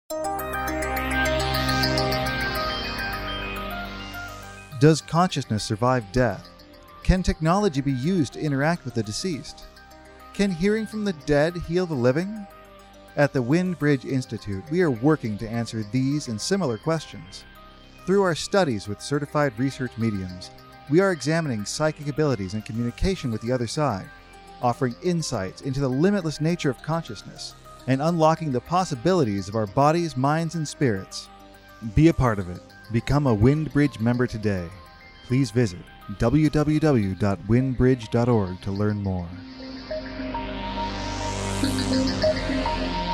Does consciousness survive death? Can technology be used to interact with the deceased? Can hearing from the dead heal the living? At the Windbridge Institute, we are working to answer these and similar questions. Through our studies with certified research mediums, we are examining psychic abilities and communication with the other side, offering insights into the limitless nature of consciousness, and unlocking the possibilities of our bodies, minds, and spirits. Be a part of it. Become a Windbridge member today. Please visit www.windbridge.org to learn more.